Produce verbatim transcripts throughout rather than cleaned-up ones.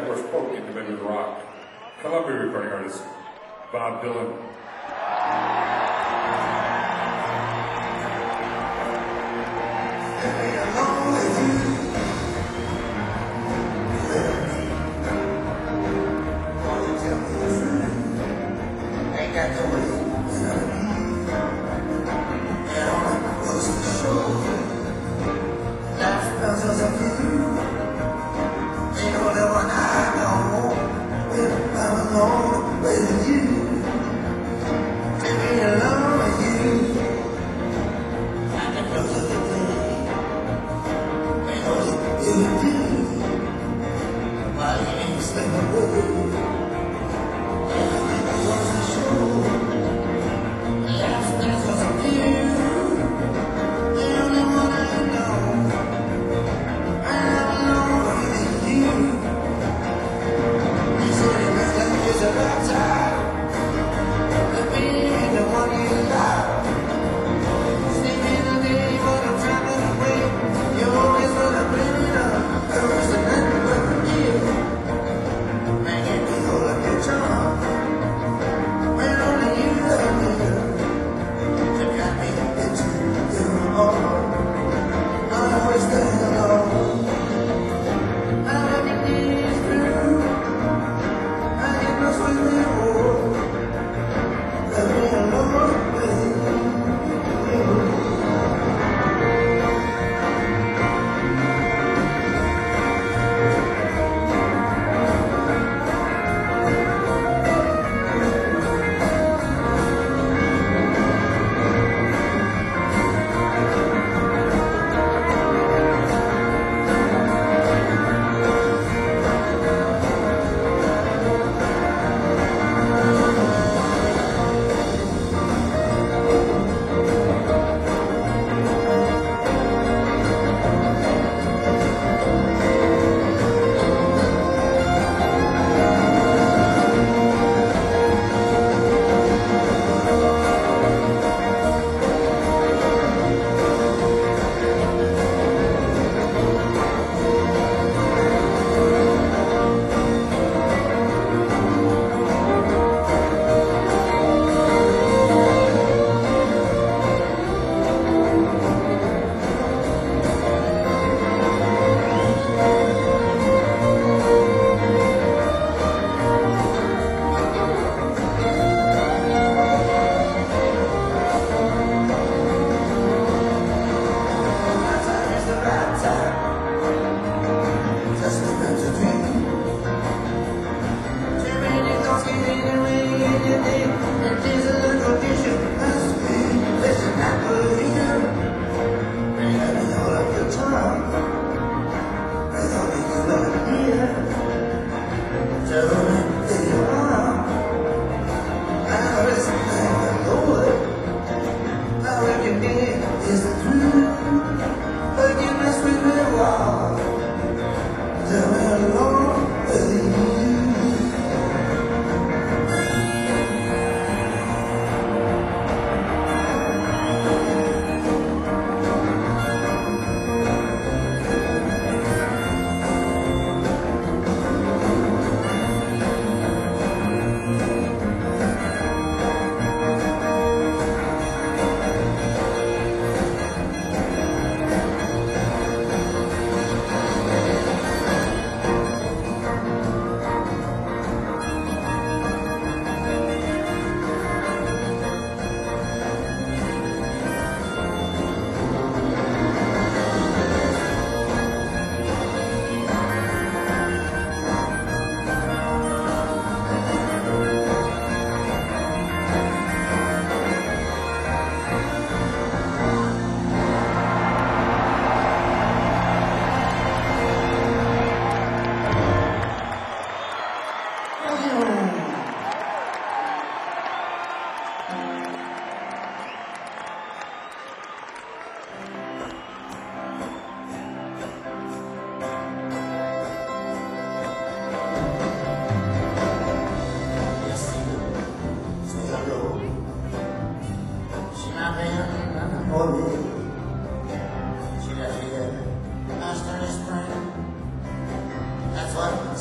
course, folk into Bedouin rock. Columbia recording artist Bob Dylan.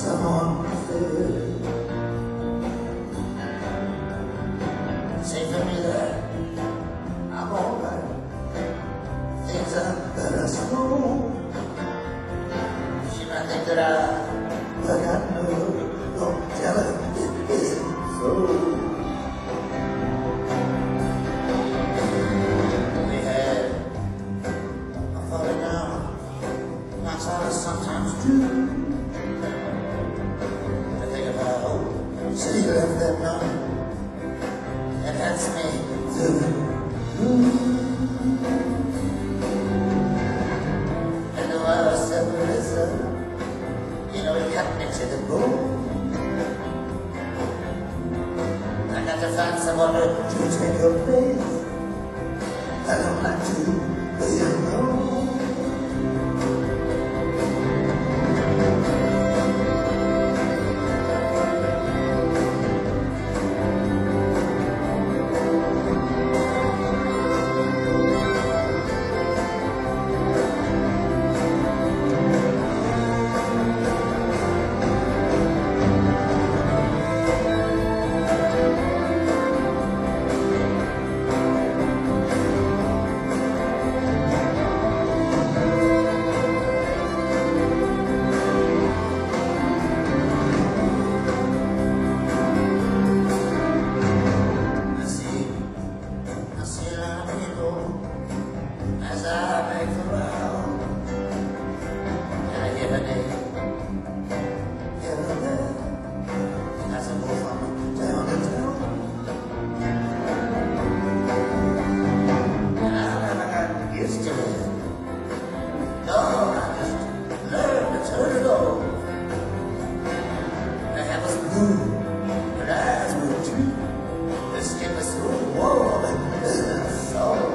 someone said, say for me that I'm alright, things are better slow. She might think that I, but I know, don't tell her it isn't so. We had a falling down, that's all I sometimes do. I think about, oh, she left that money. And that's me too. And though I was separated, you know, it cut me to the bone. I got to find someone to take your place. I don't like to be alone. As I make the round, and I hear her name, hear her name, as I go from town to town. And I never got used to it. No, I just learned to turn it on. The hair was blue, her eyes were too, her skin was so warm and soft.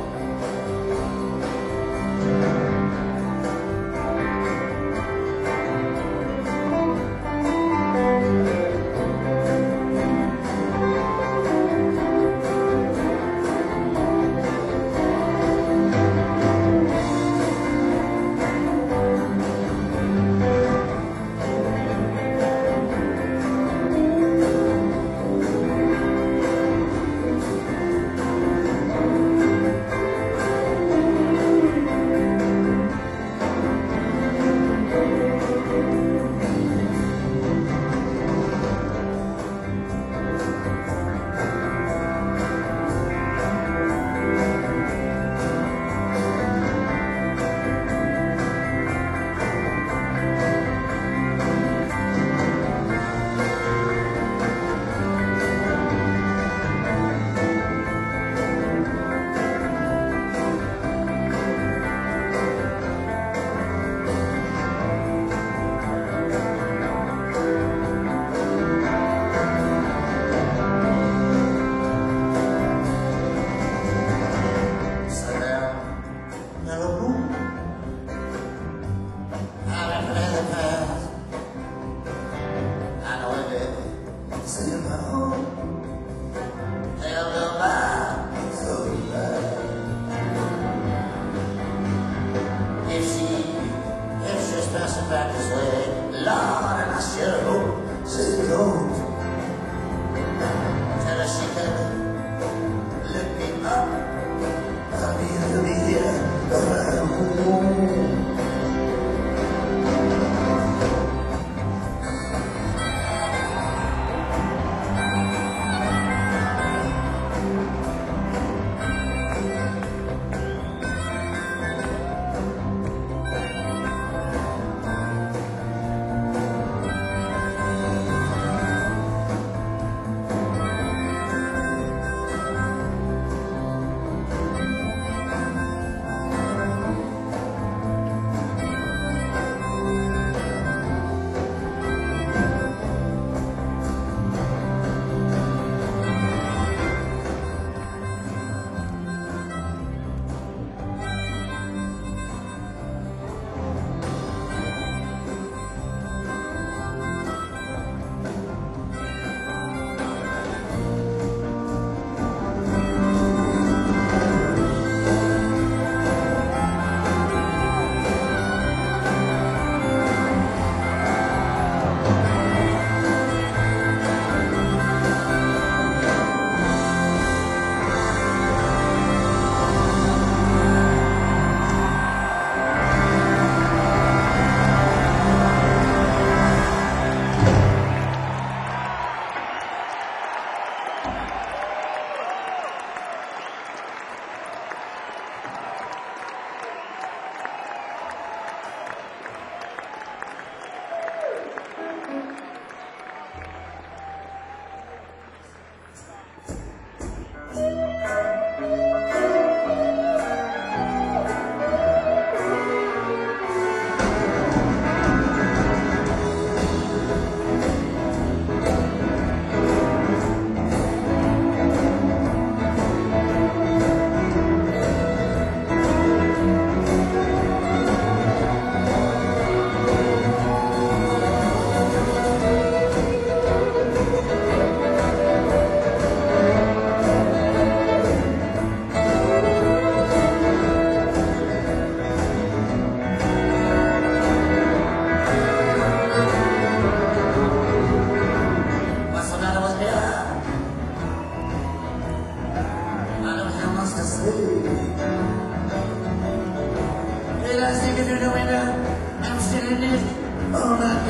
Back this way, Lord, and I sure hope she goes. Tell her she can lift me up. I'll be to be here around home.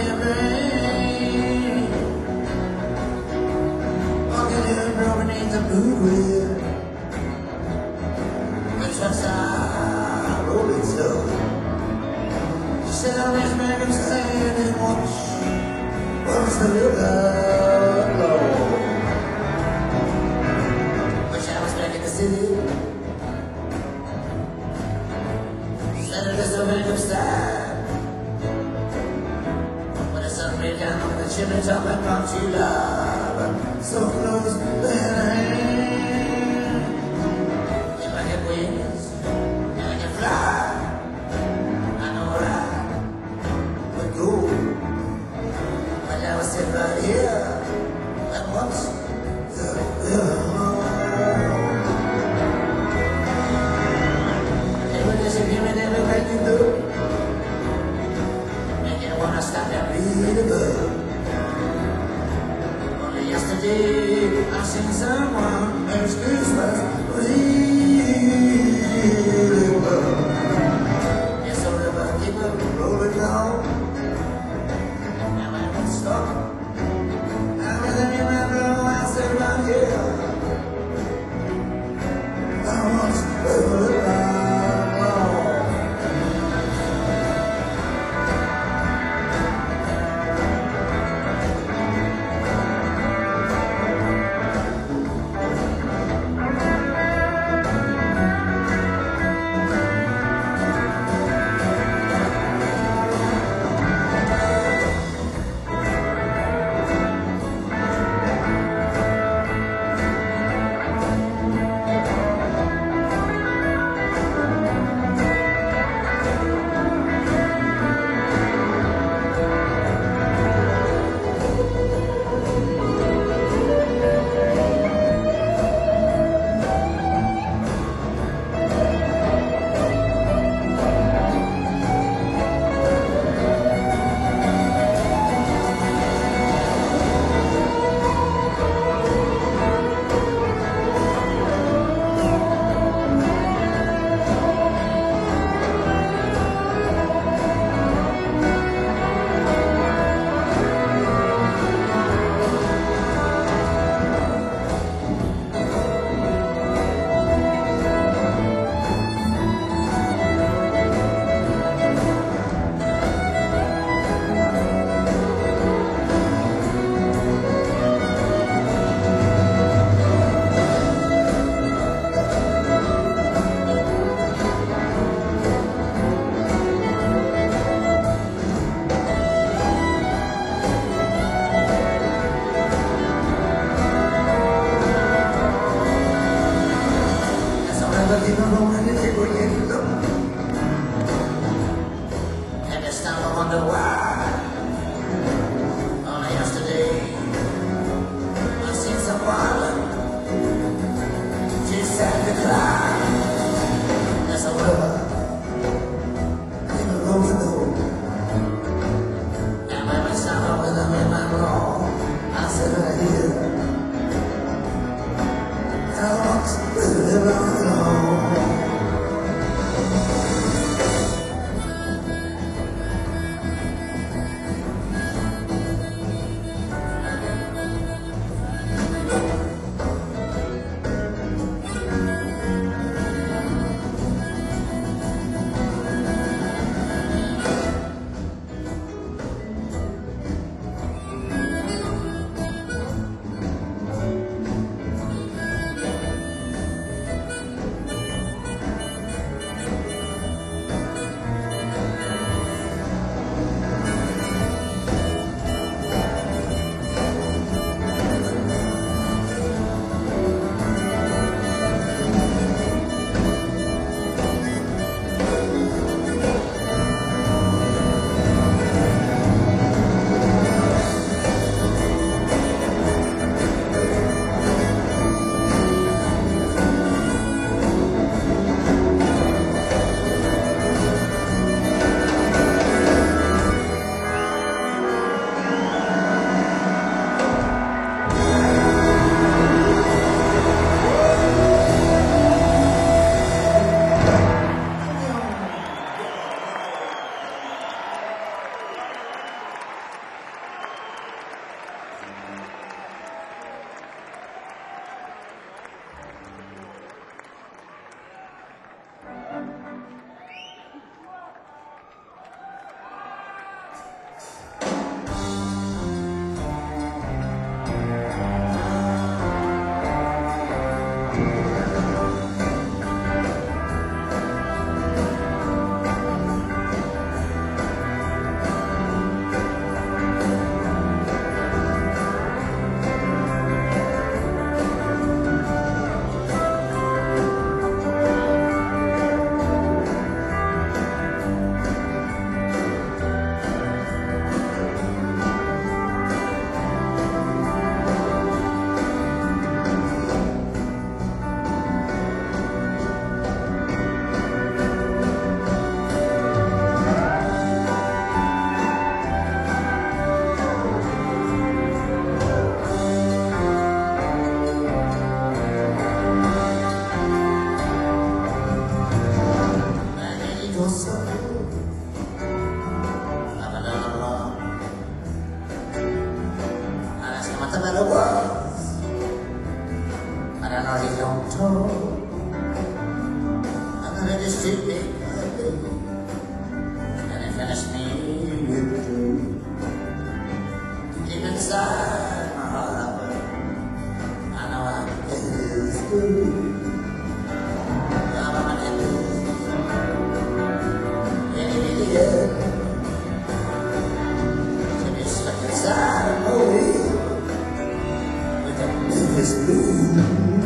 your brain. Walking in broken beneath the blue grid. The trucks are rolling slow. She said I'll just make him stand and watch. What's the river flow? Wish I was back in the city. Said it's a random style. When the sun rained down on the chimney top and brought you love. So close that I am. If I get wings and I can fly, I know where I would go. But I was sitting right here and watch the river. They were just giving everything you do. Make you wanna stop and read a book. Only yesterday I seen someone else Christmas really well. Yes, so river keep it rolling down. Stop. I really remember I said right here. I was living around long. nothing but it was. But I know he don't talk. I'm gonna just treat me quietly. And he finished me with the truth. Deep inside my heart, I know I'm his good. I'm on his. Any idiot. To be stuck inside of me. With a Memphis blues.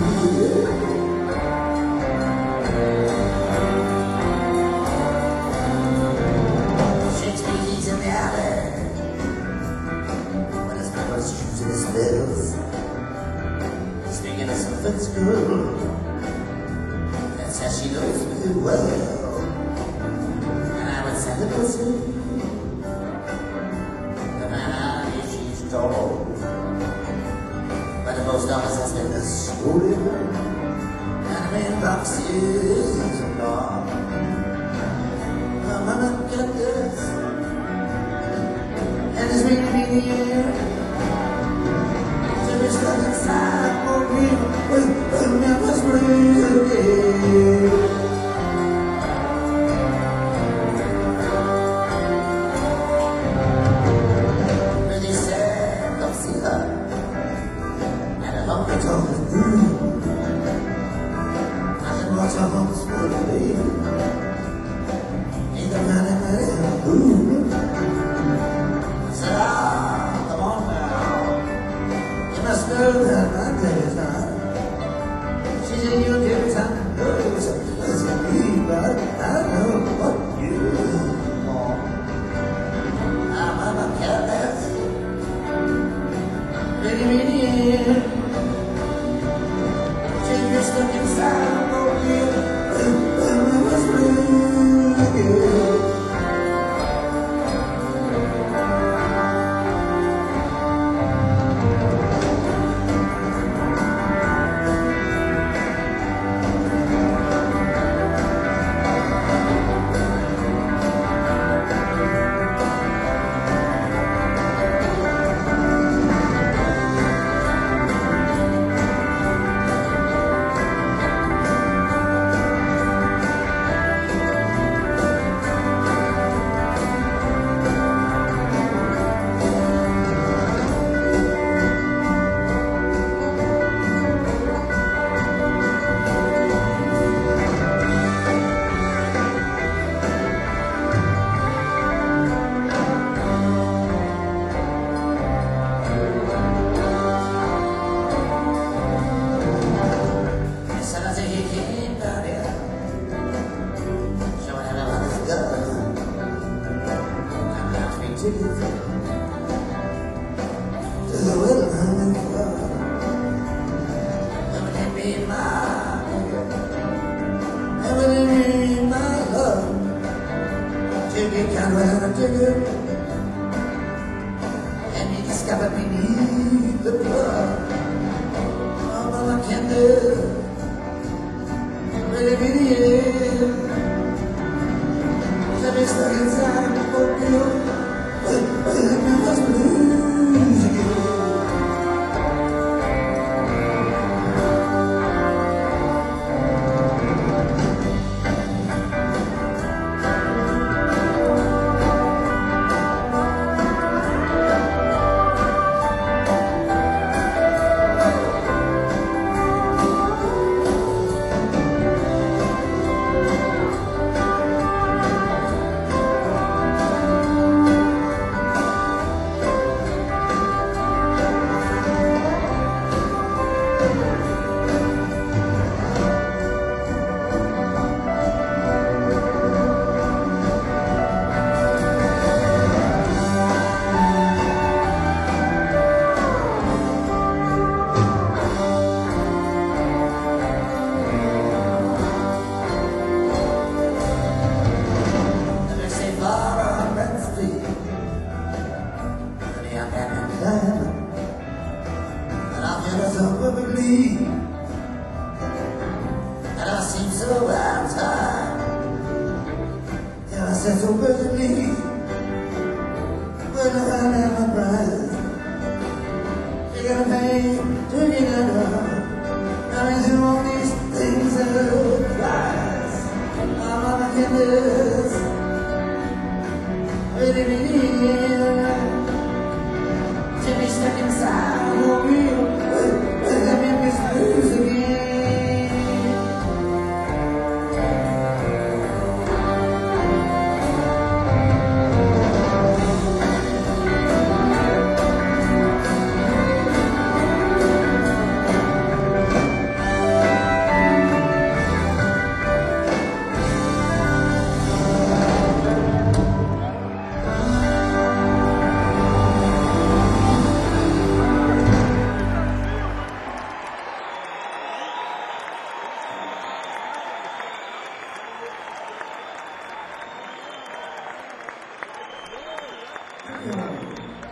Speaking of something school, that's how she knows me well. And I would send her pussy, no matter if she's tall. But the post office has been the school, and I'm in boxes and all. I'm gonna get this, and it's really me here. It's like inside for me, but never spring again. Really sad, don't see her. And I hope it's all good. I can watch her home school today. Ain't the man in there, ooh. I said, ah, come on now. I know that my day is not. She said, you give time to know it's me, but I know what you want. I'm a careless, really, really in. She just stuck inside of me, and I was really good. To the will and the love. Never let me my never let me my love. Take it down when I take it, and you discover beneath the blood. All I can do, really, really is. Let me stuck inside of you. I must lose again. believe that I seem so out of time. And I said so willingly when I had my prize. They gotta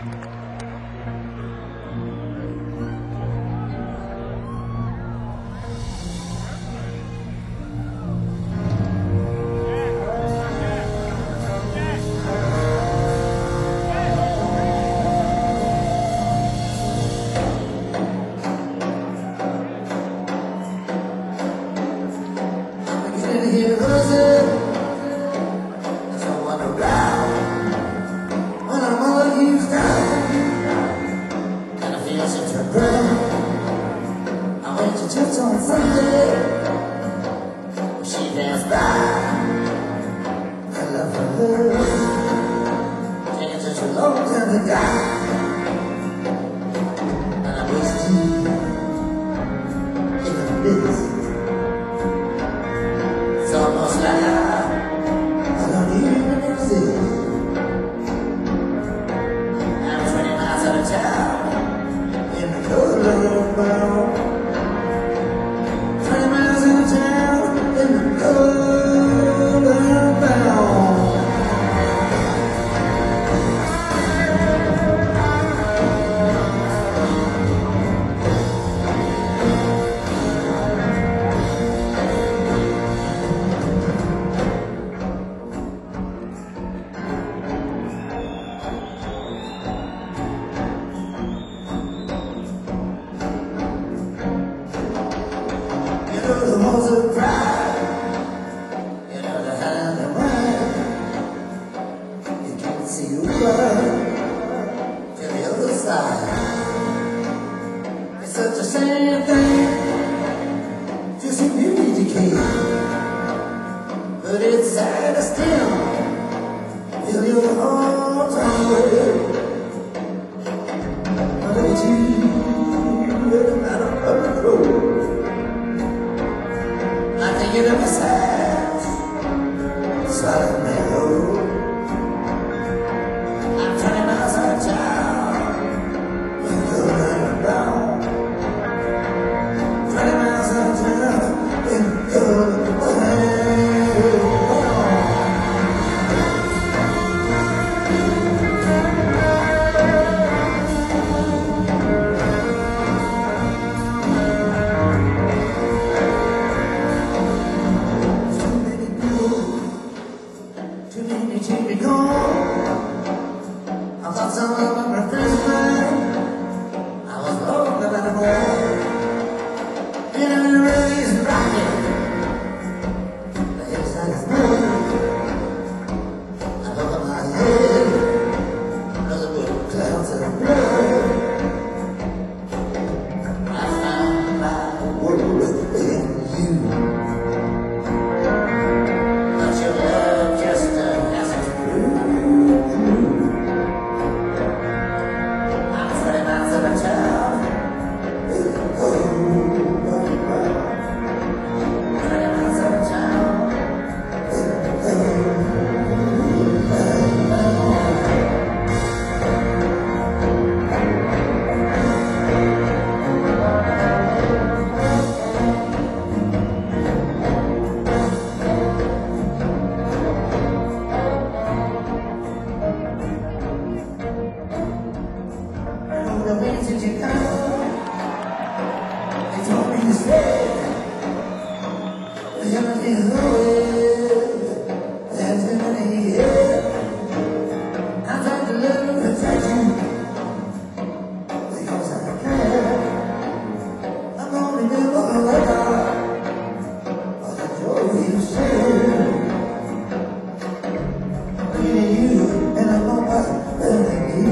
Just on Sunday, she danced by. I love her. Taking such a long time to die, and I was too in the business. It's almost like I, I don't even exist. I'm twenty miles out of town in the cold of the brown. The walls of pride, you know the hand of mine. You can't see you run to the other side. It's such a sad thing to see beauty decay, but it's sad still. Feel your heart away. Why don't you let it out of control? You never said, swallow me whole. I'm twenty miles out of town, and going down. Twenty miles out of town, and going keep me going. I thought some of my friends of mine, I was wrong about them all. And I'm really is rocking. The hillside is moving. I look at my head, another little clouds of blood. I found my world in you. But your love just uh, the way that you come, they told me to stay. There's empty hood, there's empty head. I tried to live and protect you, because I care. I'm only never like I, but the joy you share. Leaving you, and I'm not letting you.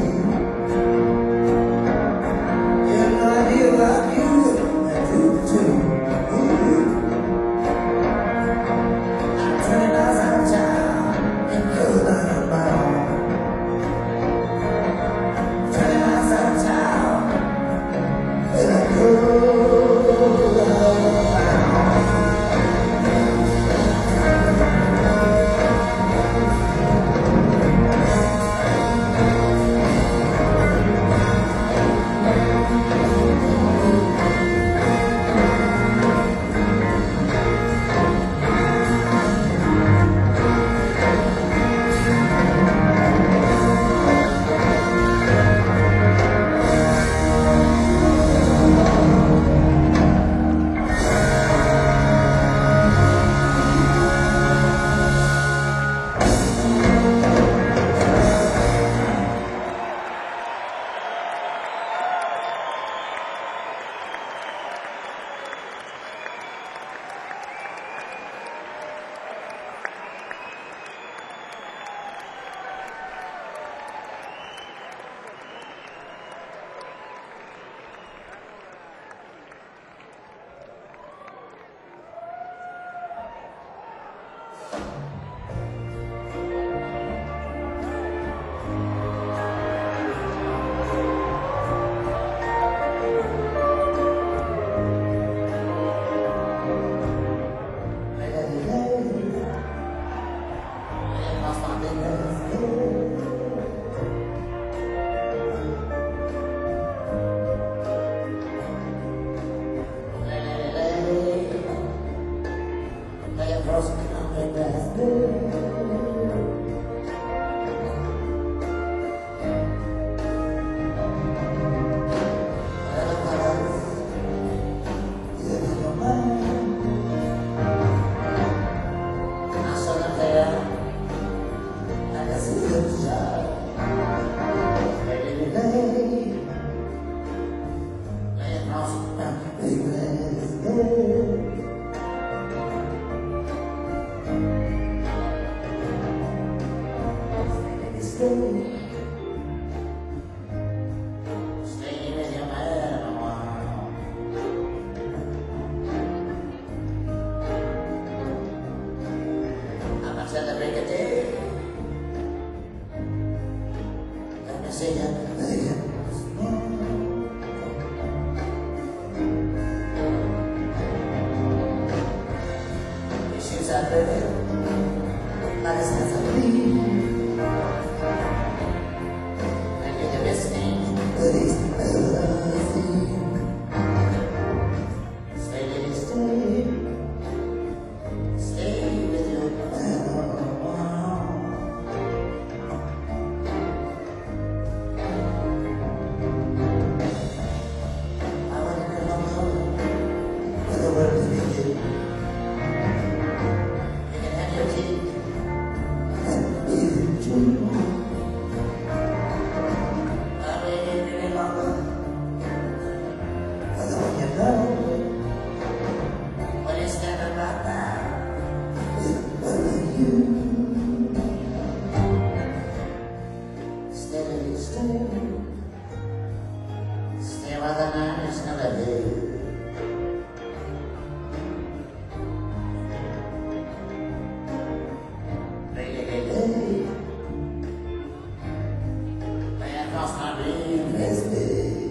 across my dream yesterday.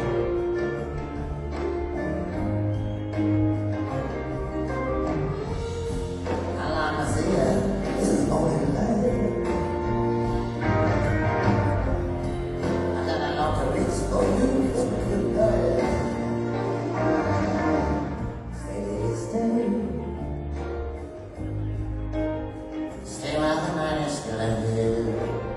How long I see her, this is only light. I got a lot to reach for you, for good night. Stay, stay. Stay while the night is still in view.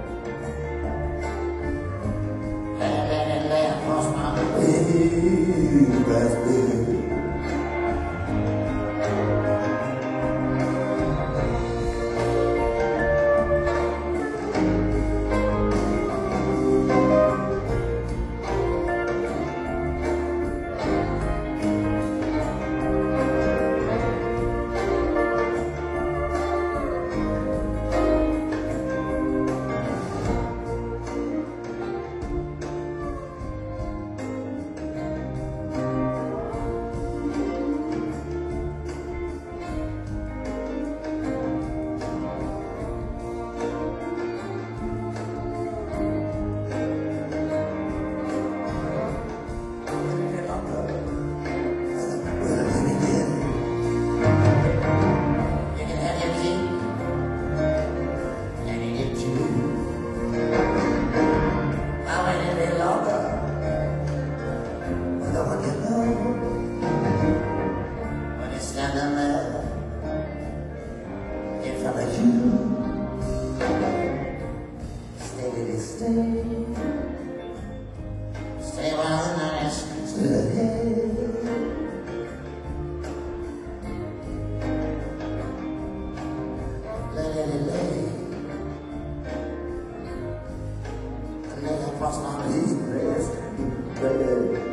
Stay while the night is still ahead. Let it lay. And let it cross my knees, rest, bread.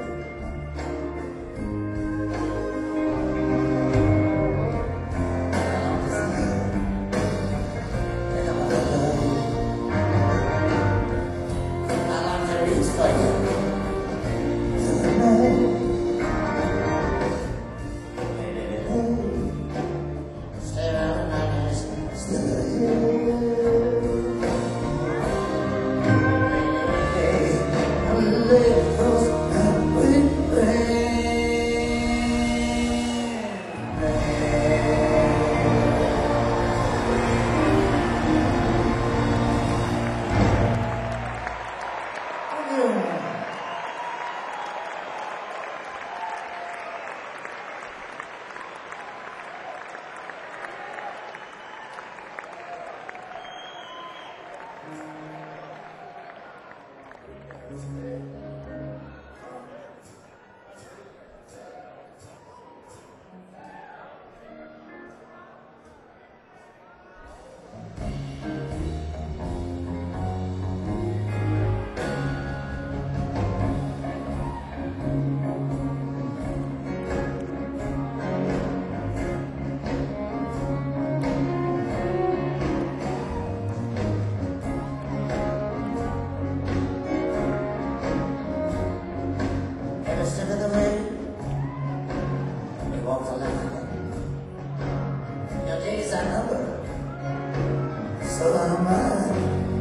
So am I.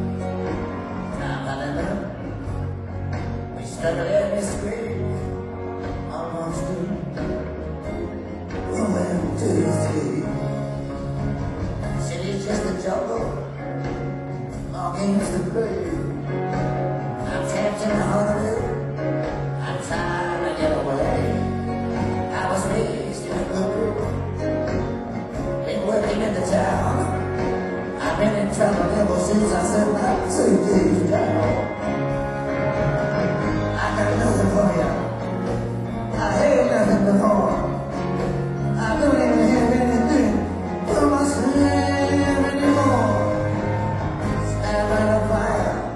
Now I know we struggle in this grave, almost through. Going to the sea. City's just a jungle, all games to play. I'm trapped in a holiday. I'm trying to get away. I was raised in a good room. Been working in the town. I've been in trouble ever since I set my two days down. I got nothing for you. I have nothing before. I don't even have anything for myself anymore. Stand by the fire.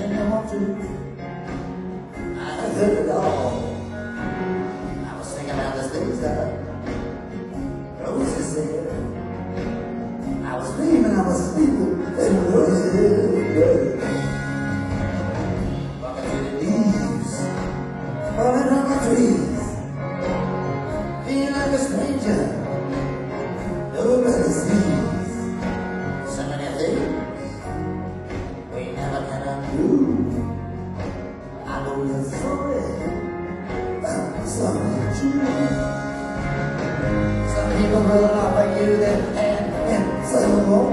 anything you want to. I heard it all. I was thinking about the things that Rosie said. I was dreaming, I was sleeping, and Rosie said, walking through the leaves, falling on the trees, feeling like a stranger nobody sees. So many things we never can undo. I know you're sorry, but sorry too. Some people will offer you their hand and some more.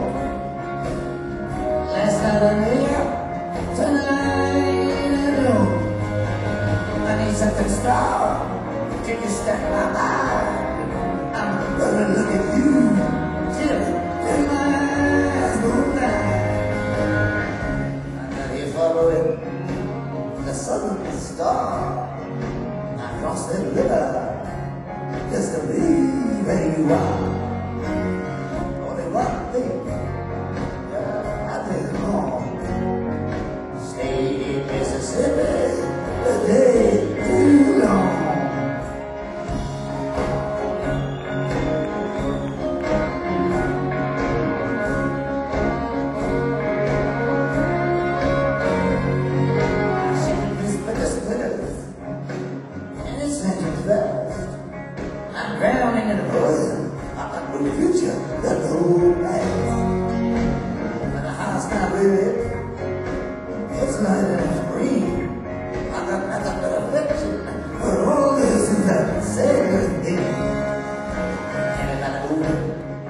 Last night I knew you, tonight I know. I need something strong, take a step my mind. I'm gonna look at you till, till my eyes go blind. I'm not here following the southern star. I crossed the river just to be where you are. Only one thing uh, I did wrong. Stayed in Mississippi a day too long. I'm drowning in the poison. I'm not going to future, that's the whole past. When the house not really, it's not in a scream. I'm not nothing but affection for all this is that sacred thing. Everybody moving,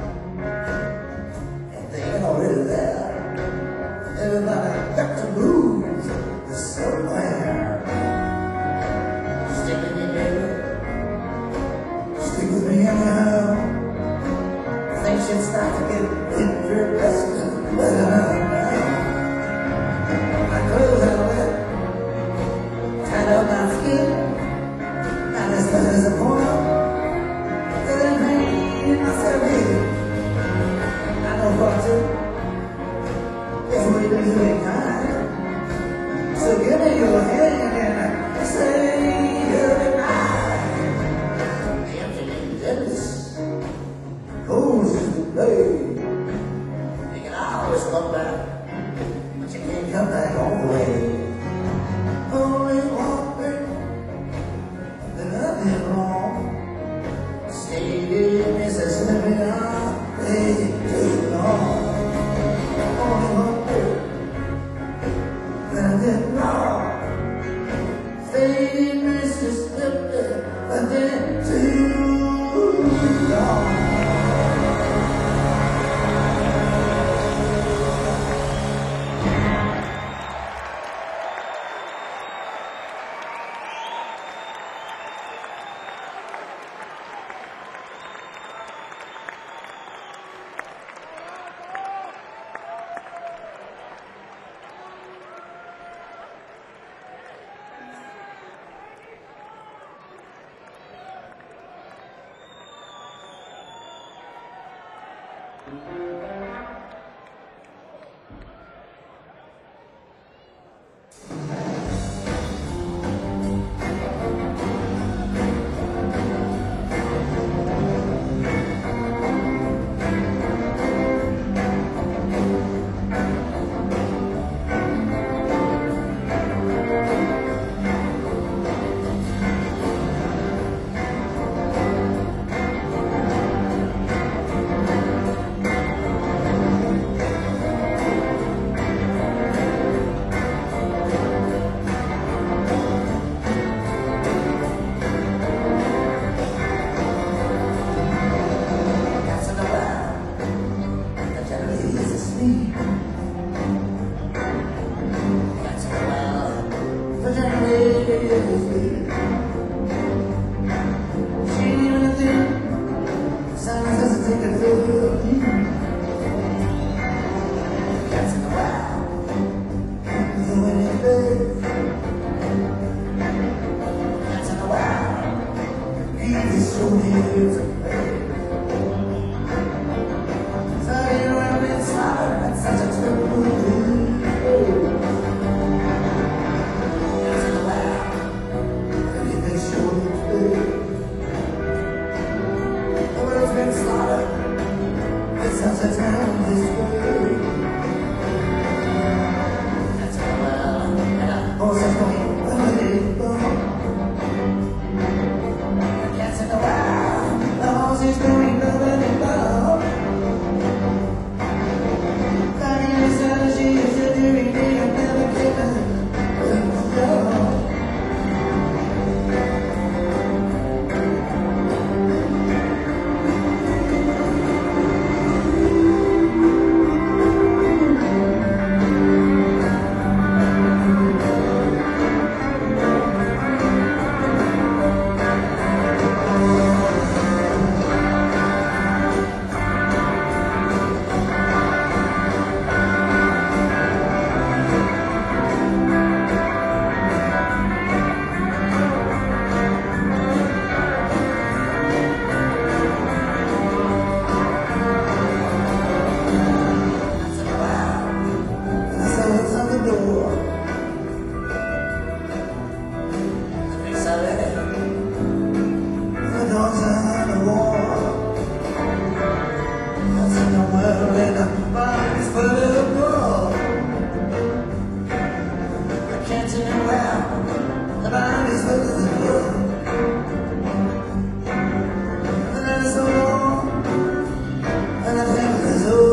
and they ain't already there. Everybody got to move to somewhere. Stick in your Stick with me anyhow. Things should start to get interesting. Let it out now. My clothes are wet, tied up my skin. Not as bad as a porno. But I'm hanging myself here. I know what to. It's way to be kind. So give me your hand and say you'll be mine. Who's to play? You can always come back, but you can't come back all the way. Only one thing that I did wrong. Stayed in Mississippi, I played too long. Only one thing that I did wrong. Stayed in Mississippi, I did too long. dancing around the body's full of the blood. The night is so long, and I think it's over.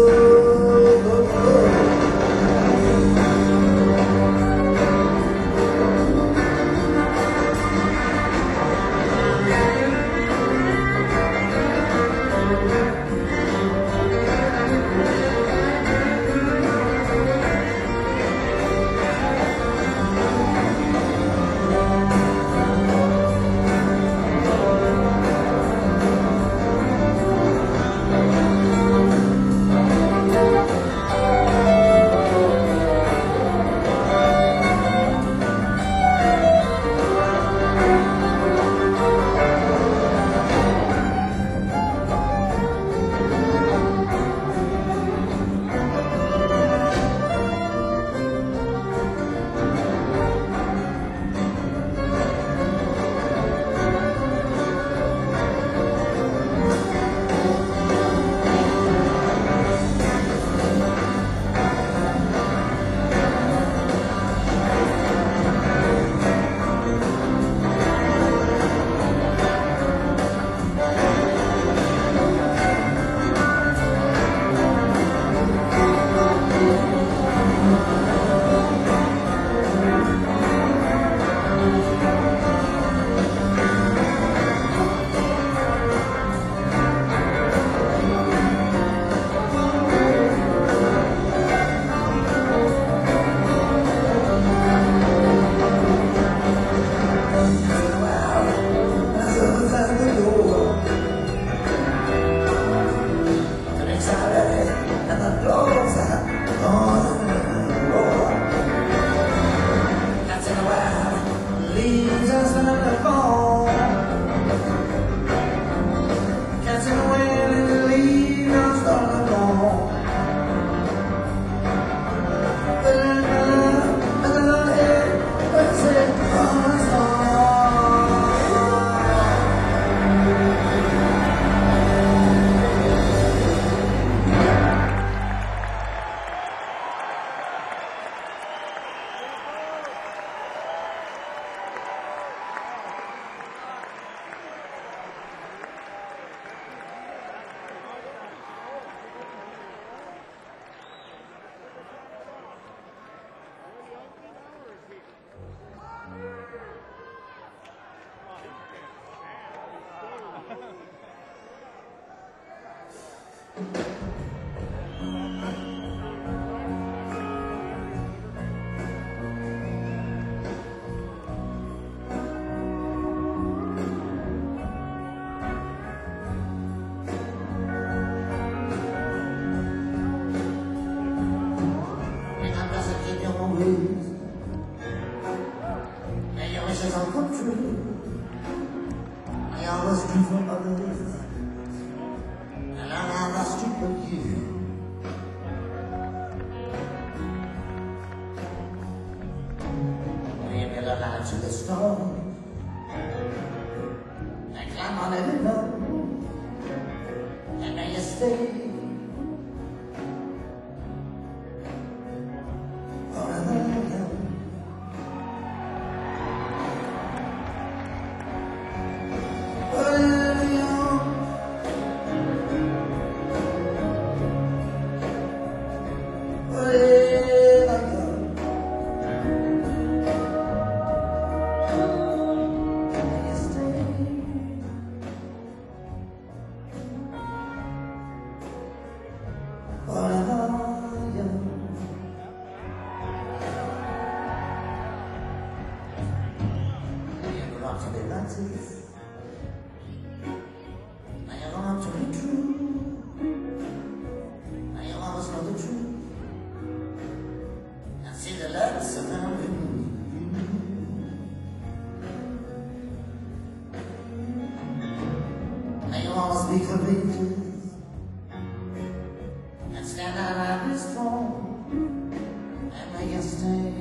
To the stars, I climb on every mountain, and now you stay forever young. Forever young. Forever young. To be Nazis, now you don't have to be true. Now you always know the truth and see the light surrounding you. Now you always be courageous and stand out and be strong and make a stand.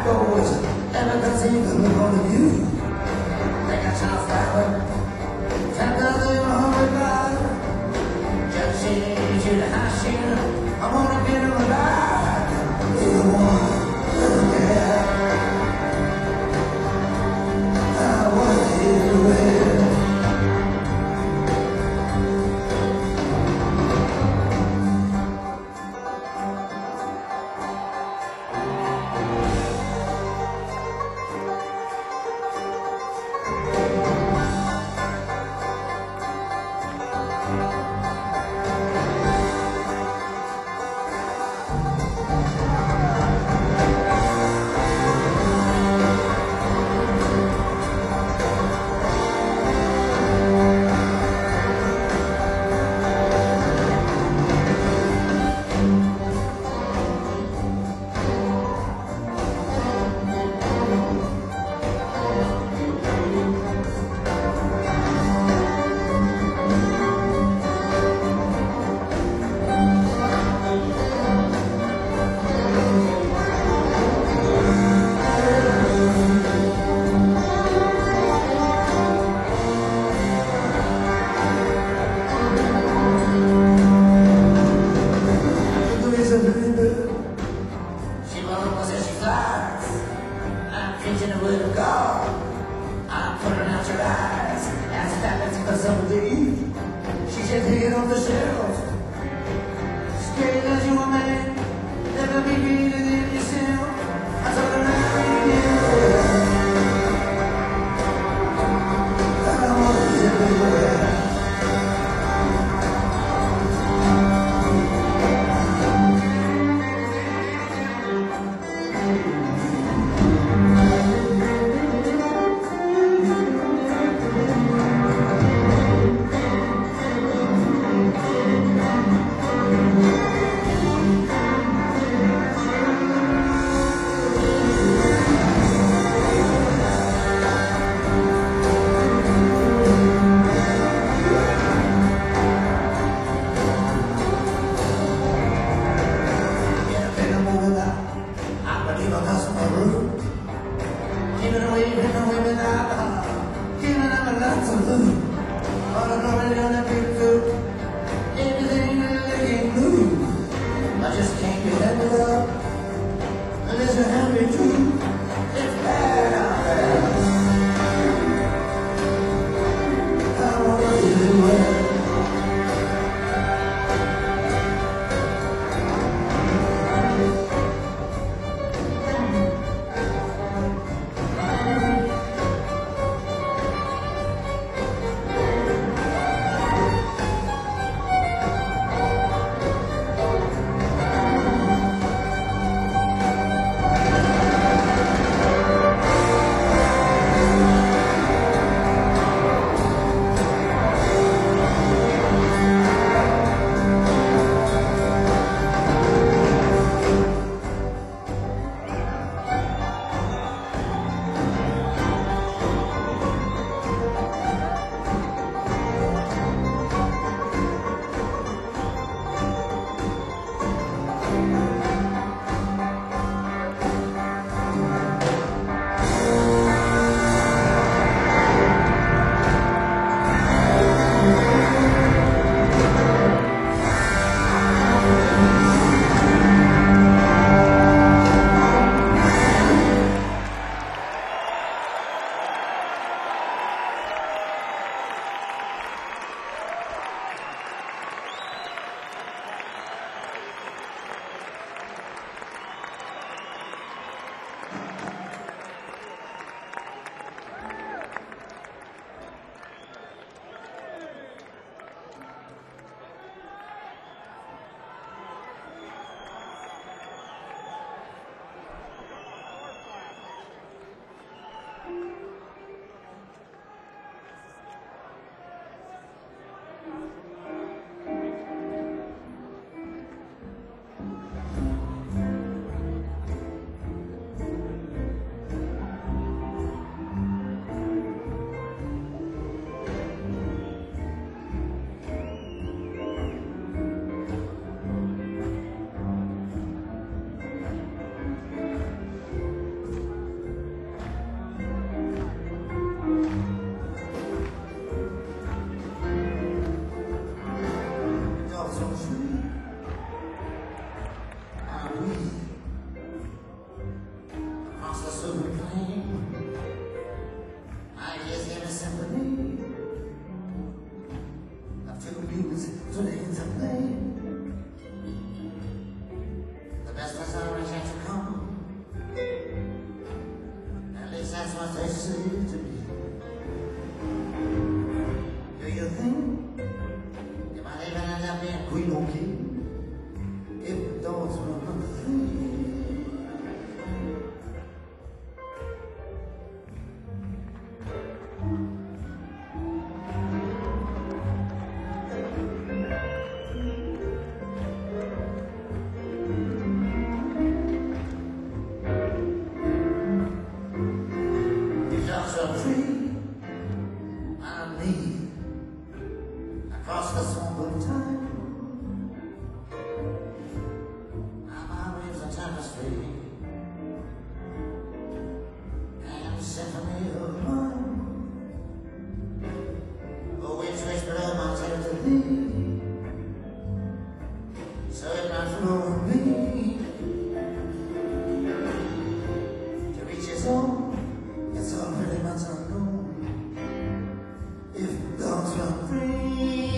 always ever conceived from the point of view. Think I shall start ten thousand hundred miles. Just see you the high shit. I wanna get him alive. Either one, doesn't care. I wanna hear the way. be okay if the dogs run free. If dogs are free, I need across the swamp of time. My waves are tapestry and symphony of mine. Oh, which ways below my tale to thee, so it might flow with me to reach his own. It's all pretty much unknown if dogs run free.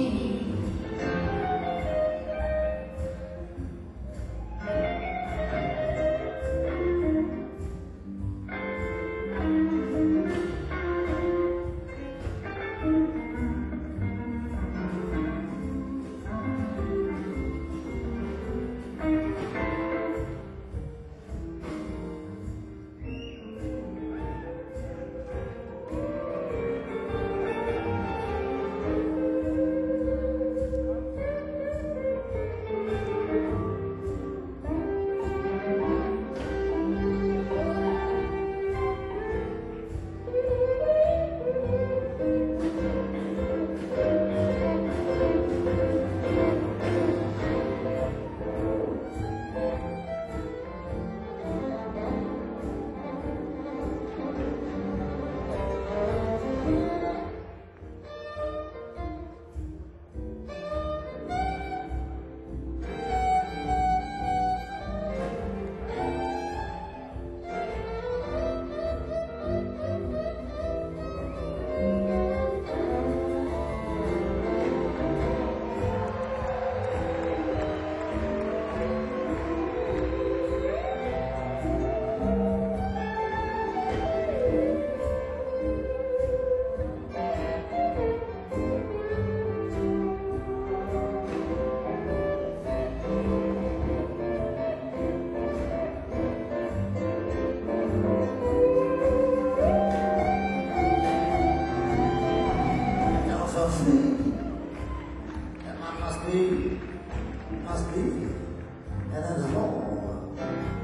So free, and I must be, must be, and it is all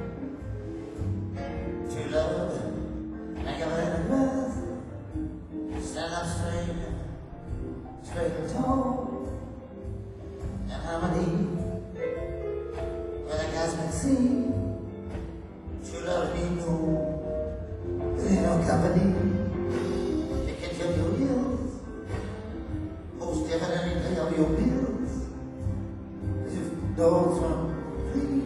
to love and make a living with, stand up straight, straight and tall, in harmony with a cosmic sea. True love need no, there ain't no company, it can kill your ills. Most definitely pay all your bills if dogs run free.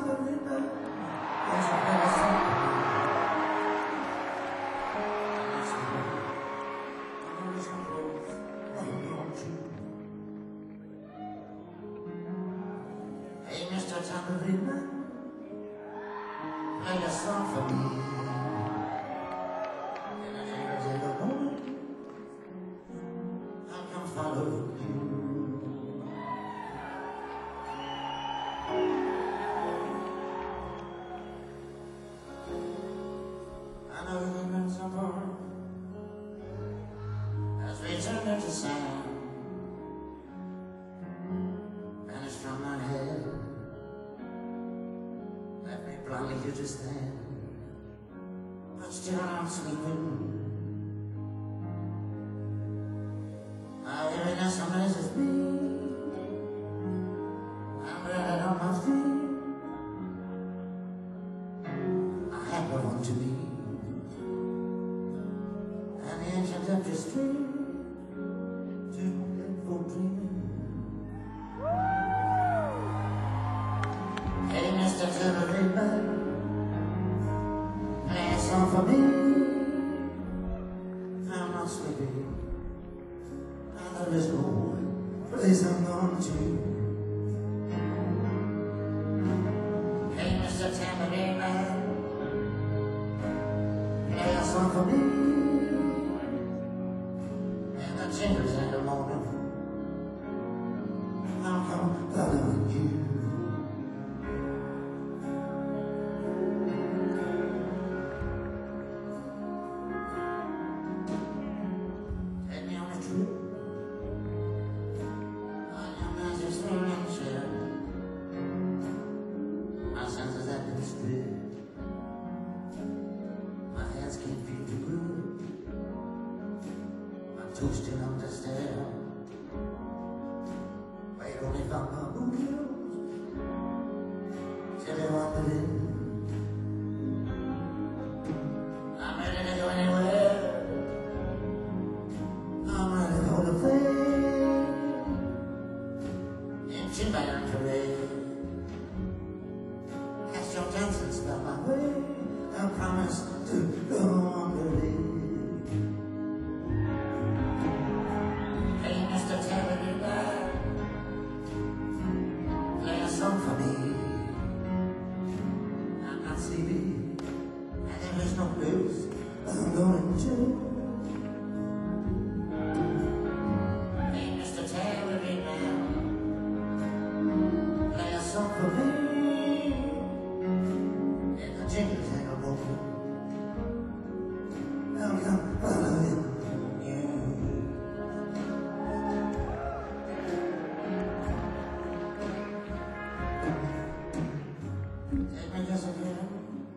tambourine man. Yes, you play a song for me. Hey, Mister Tambourine Man, play a song for me. And I never take a moment, I can follow you. I know the winds are born as we turn into sand. Vanished from my head, left me blindly here to stand. But still I'm sleeping. My weariness amazes me. I'm glad on my feet. I have no one to be, and the ancient empty street too late for dreaming. Hey, Mister Tambourine Man, play a song for me. I'm not sleepy, and there is no place I'm going to. Hey, Mister Tambourine Man, play a song for me. And the jingles in the morning, I'll come following you. Take me on a trip on your magic swinging chair. My senses have been stripped, my hands can't feel the groove, my toes still on the stair. Wait only for my boot till they want to live. I'm ready to go anywhere, I'm ready for the flame into my own parade. Cast your dancing spell my way, I promise to go on the lead. Hey, Mister Tambourine Man, play a song for me. I'm not sleepy, and there is no place I'm going to. Hey, Mister Tambourine Man, play a song for me. And the jingles hang a broken, I'll come following you. Take me just again,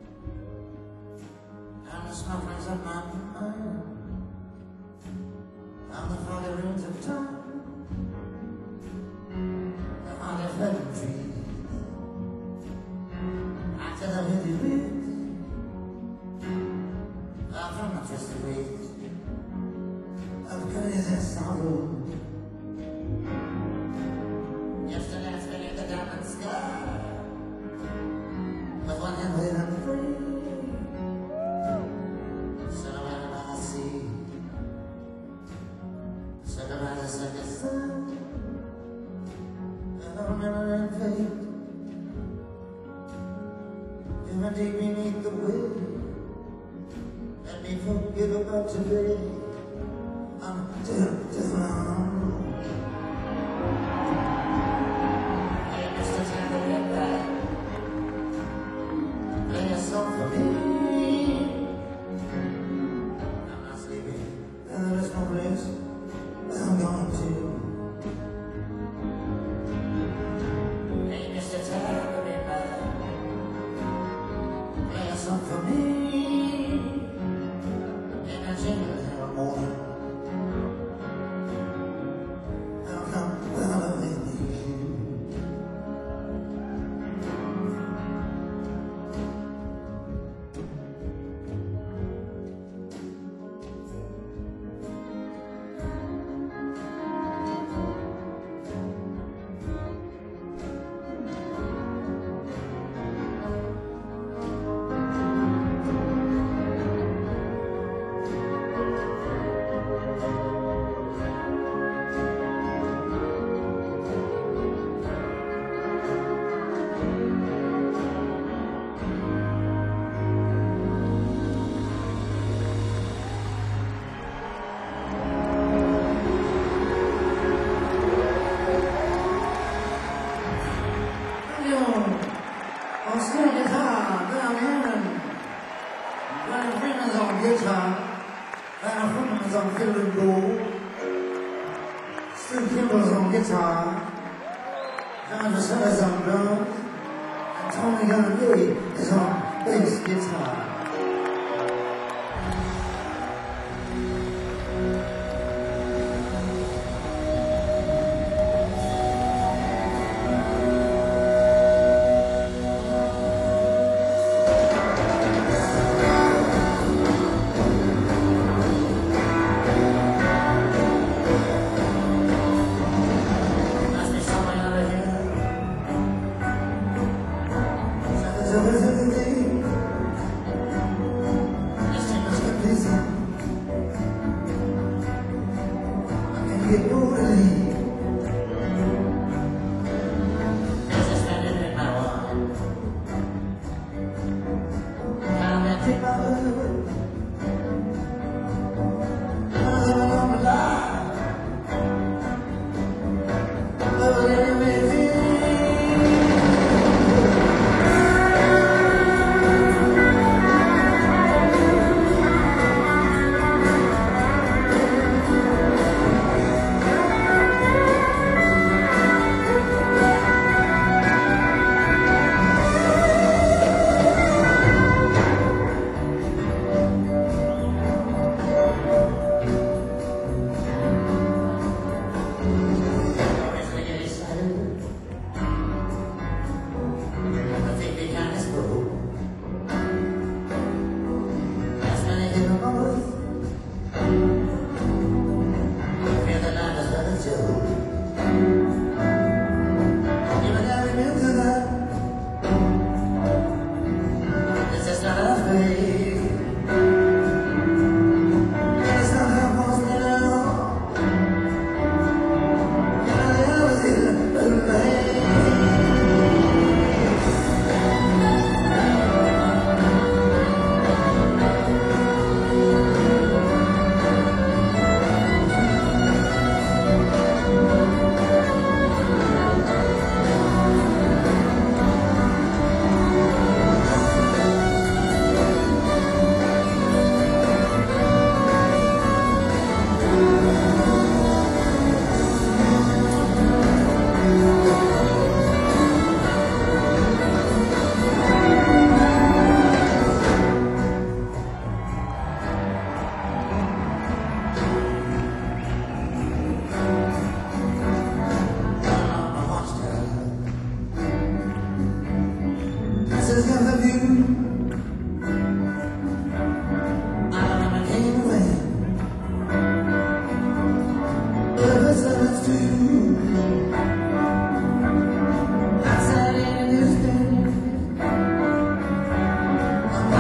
I'm the smugglers of my mind. I'm the foggy winds of time, the haunted pleasant trees. After the heavy winds, far from the twisted ways of goodness and sorrow. Yesterday I spent in the diamond sky, with one hand waving on the free. Silhouetted by the sea, circled by the second sun, and I'll remember and fade. Even deep beneath the wave, let me forget about today. Until tomorrow. Hey, Mister Tambourine Man, play a song for me. I'm not sleeping, and there is no place I'm going to. Hey, Mister Tambourine Man, play a song for me. And I jingle in the morning, I'll come following you. on steel guitar, Van Halen, Van Freeman's on guitar, Van Freeman's on fiddle and bowl, Stu Kimball's on guitar, John Vasella's on drums, and Tony Gunn is on bass guitar.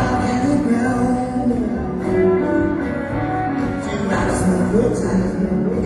Good time.